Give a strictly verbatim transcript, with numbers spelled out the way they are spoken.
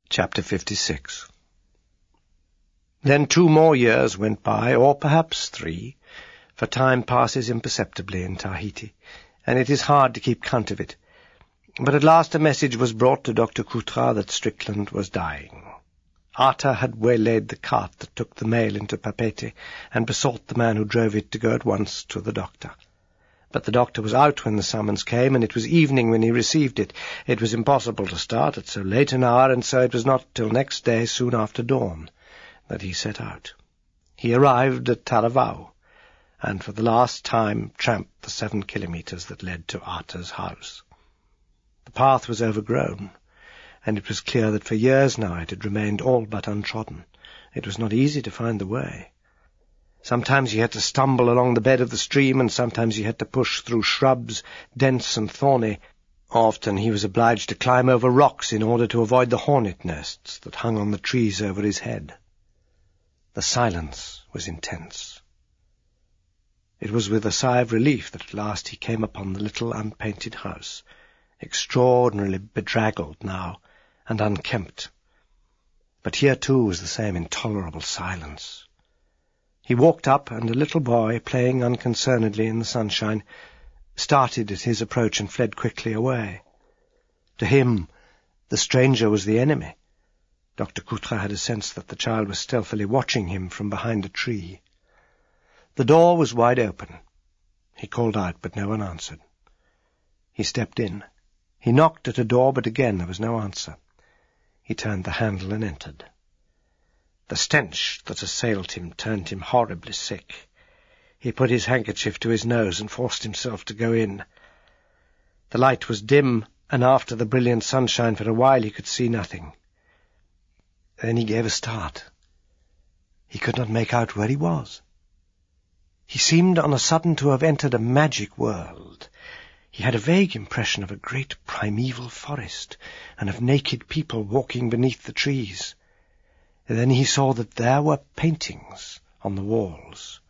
Chapter fifty-six. Then two more years went by, or perhaps three, for time passes imperceptibly in Tahiti, and it is hard to keep count of it. But at last a message was brought to Doctor Coutras that Strickland was dying. Ata had waylaid the cart that took the mail into Papeete, and besought the man who drove it to go at once to the doctor. But the doctor was out when the summons came, and it was evening when he received it. It was impossible to start at so late an hour, and so it was not till next day, soon after dawn, that he set out. He arrived at Taravao, and for the last time tramped the seven kilometres that led to Ata's house. The path was overgrown, and it was clear that for years now it had remained all but untrodden. It was not easy to find the way. Sometimes he had to stumble along the bed of the stream, and sometimes he had to push through shrubs, dense and thorny. Often he was obliged to climb over rocks in order to avoid the hornet nests that hung on the trees over his head. The silence was intense. It was with a sigh of relief that at last he came upon the little unpainted house, extraordinarily bedraggled now and unkempt. But here too was the same intolerable silence. He walked up, and a little boy, playing unconcernedly in the sunshine, started at his approach and fled quickly away. To him, the stranger was the enemy. Doctor Coutras had a sense that the child was stealthily watching him from behind a tree. The door was wide open. He called out, but no one answered. He stepped in. He knocked at a door, but again there was no answer. He turned the handle and entered. The stench that assailed him turned him horribly sick. He put his handkerchief to his nose and forced himself to go in. The light was dim, and after the brilliant sunshine for a while he could see nothing. Then he gave a start. He could not make out where he was. He seemed on a sudden to have entered a magic world. He had a vague impression of a great primeval forest, and of naked people walking beneath the trees. And then he saw that there were paintings on the walls,